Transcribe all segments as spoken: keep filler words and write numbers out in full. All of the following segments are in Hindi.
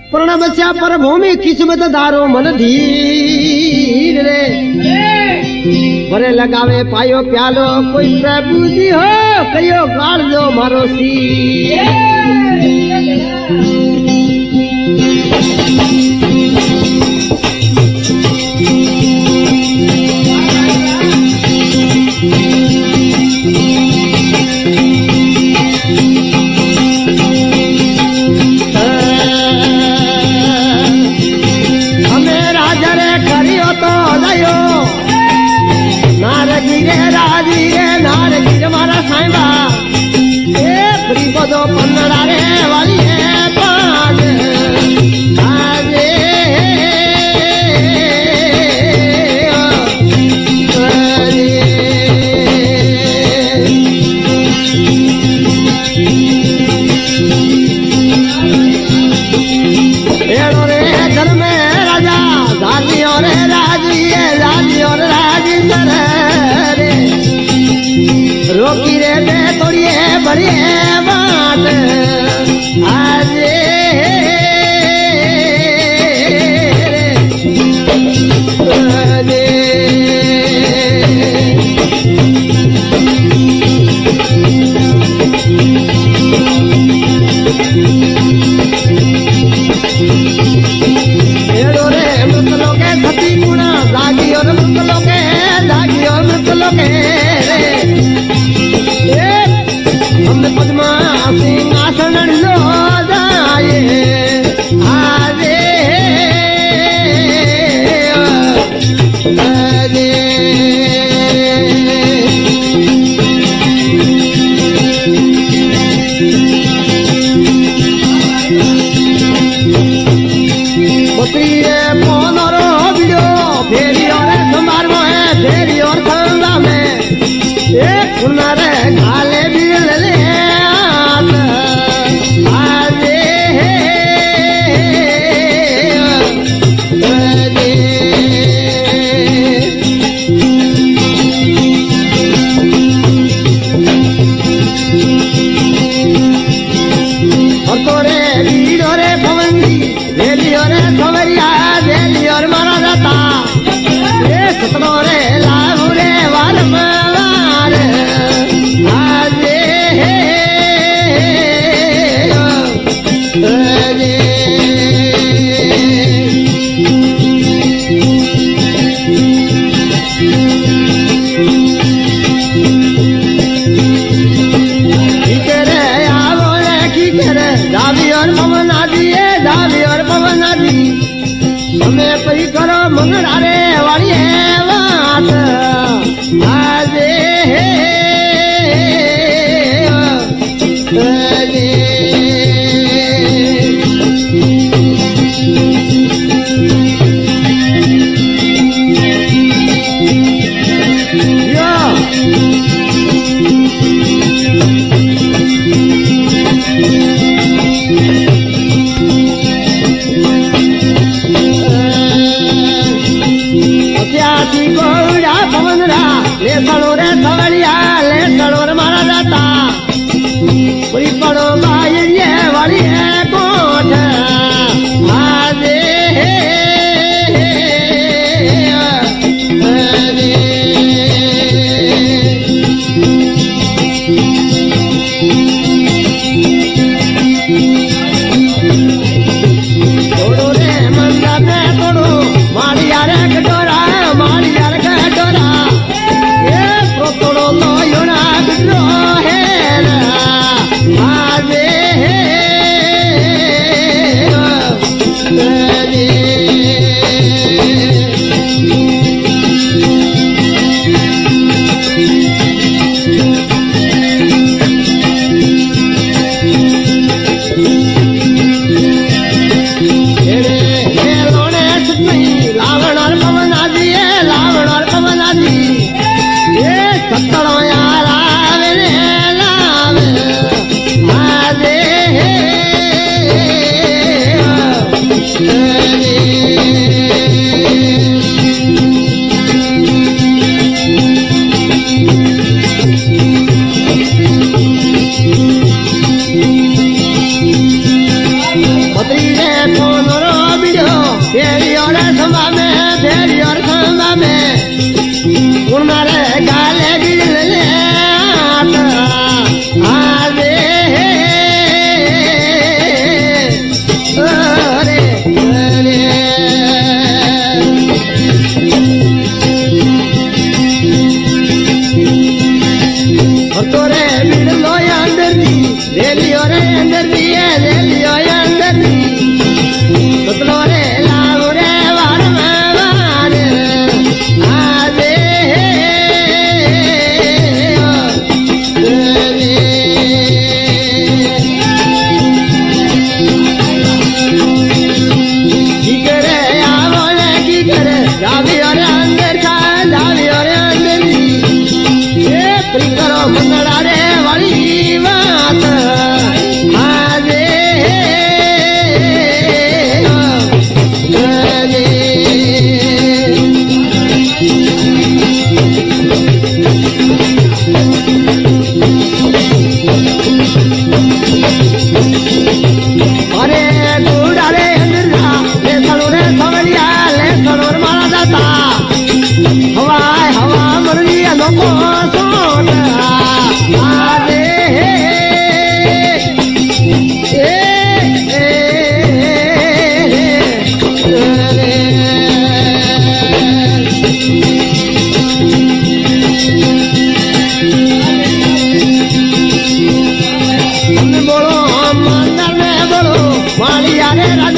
प्रण बचा पर भूमि किस्मत धारो मन धीर रे बरे लगावे पायो प्यालो कोई प्रभु जी हो कयो गाल दो मारो सी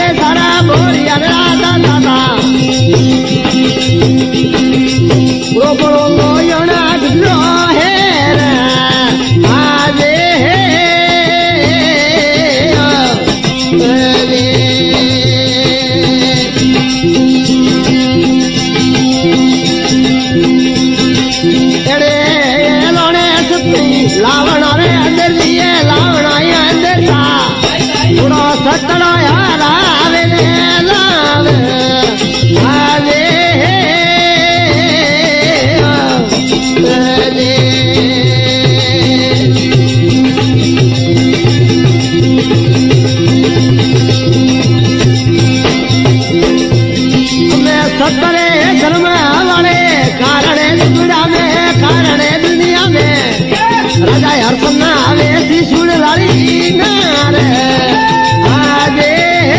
सारा बोलिया राजा दादा प्रो प्रो लोयना गुजरो है आजे लावण रे अंदर दिए लावण आई अंदर था थोड़ा सतड़ा यार आवे लाल आवे मैं सतरे धर्म वाले कारण दुनिया में कारण दुनिया में राजा हरसन्ना आवे त्रिशूल लाड़ी नार आजे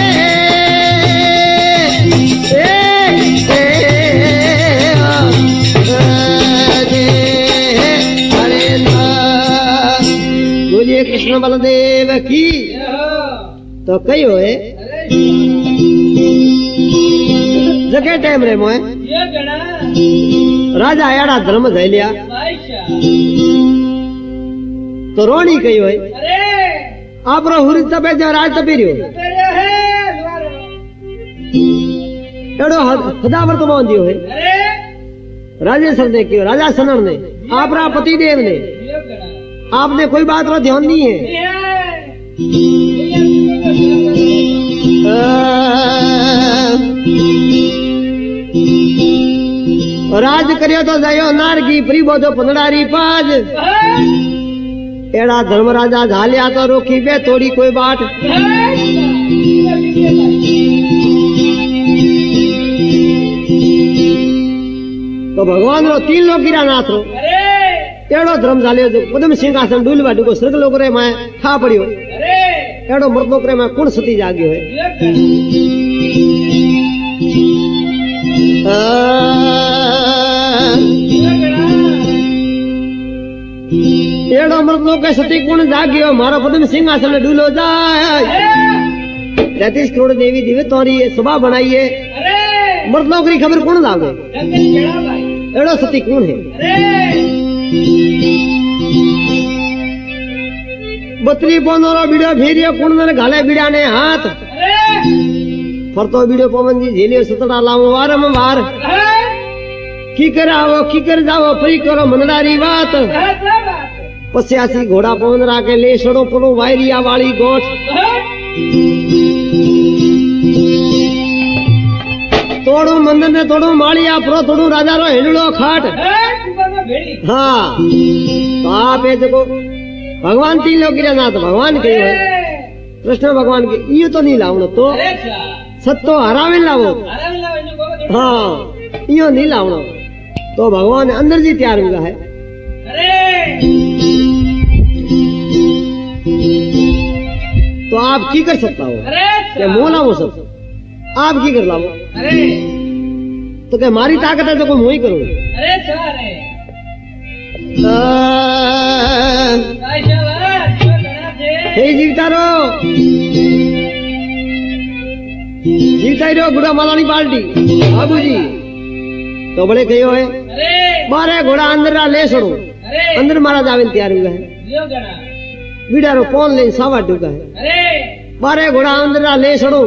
बोलिए कृष्ण बलदेव की। तो कई होए जगह टाइम रे मोए राजा एड़ा धर्म धै लिया तो रोणी कही होय आप हुरी तबे जो राज तपी रियो एड़ो हदावर तो मान दियो है राजेश्वर ने क्यों राजा सनन ने आपरा पति देव ने आपने कोई बात पर ध्यान नहीं है राज करियो तो जायो नारगी प्री बोधो पंदड़ारी पाज एड़ा धर्म राजा झालिया तो रोकी बे थोड़ी कोई बात तो भगवान रो तीन लोग गिरा नाथ रो एड़ो धर्म झालियो जो पद्म सिंहासन डूलवा डूको स्वर्ग लोक रे मैं खा पड़ियो एड़ो मर्द लोक रे मैं कुण सती जागियो है एड़ो मर्द लोक सती कुण जागियो मारो पद्म सिंहासन डूलो जाए तैतीस करोड़ देवी दिव्य तोरी सुबह बनाइए मर्द लोक की खबर कौन लागे एड़ो सती कौन है बतरी पोनोरो बीड़ो फेरियो कुण ने घाले बीड़ा ने हाथ फरतो बीड़ो पवन जी झेलियो सतड़ा लावो वारम वार की करावो की कर जावो परी करो मनडारी बात पस्यासी घोड़ा पवन राके ले सड़ो पड़ो वायरिया वाली गोठ तोड़ू मंदिर ने तोड़ू मालिया प्रो तोड़ू राजा रो हिंडलो खाट हाँ तो आप ये देखो भगवान तीन लोग गिरा ना तो भगवान के कृष्ण भगवान के ये तो नहीं लावनो तो सत्तो हरावे लावो हाँ यो नहीं लावनो तो भगवान अंदर जी तैयार हुआ है तो आप की कर सकता हो क्या मुंह लाओ सब आप की कर लाओ तो क्या मारी ताकत है तो कोई मुंह ही करो हे जीवता रहो जीवता ही रहो बुढ़ा मालानी पार्टी बाबू जी तो बड़े कहो है मारे घोड़ा अंदर ले सड़ो अंदर मारा जावे तैयार हुआ है बीड़ा रो कौन ले सावा डूगा है मारे घोड़ा अंदर ले सड़ो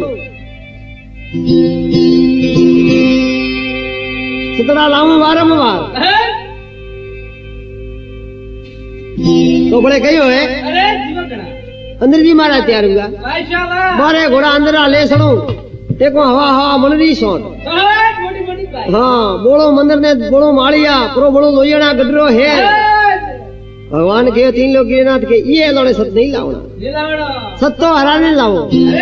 सतरा लाऊं वारम वार तो बड़े कहो है अंदर जी मारा तैयार हुआ मारे घोड़ा अंदर ले सड़ो देखो हवा हवा मन रही सोन हाँ बोलो मंदिर ने बोलो मालिया प्रो बोलो लोयना गडरो है भगवान के तीन लोग गिरनाथ के ये लड़े सत नहीं लावना सत तो हरा नहीं लाओ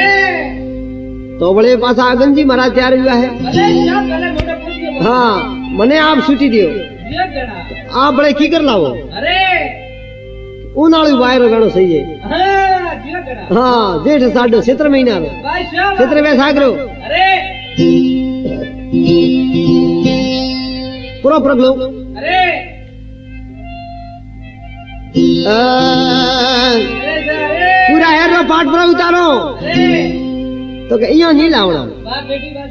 तो बड़े पासा आगन जी महाराज तैयार हुआ है हाँ मने आप सूची दियो आप बड़े की कर लाओ उनालू बाहर गानो सही है हाँ जेठ साढ़ो क्षेत्र महीना क्षेत्र में सागरो पूरा प्रगलो पूरा हेर पाठ पर उतारो तो के इयो नहीं लावना बात बेटी बात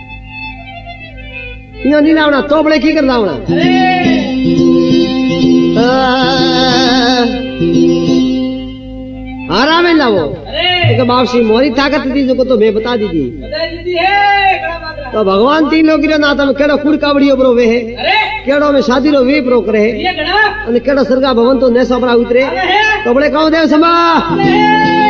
इयो नहीं लावना तो बड़े की कर लावना हारा में लावो तो बापसी मोरी ताकत दी जो तो मैं बता दी थी तो भगवान तीन लोग नाता में केड़ो कुड़ कावड़ियो बरो वे है केड़ो में शादी रो वे प्रो करे केड़ो सरगा भवन तो नेसा पर उतरे तो बड़े कहूं देव समा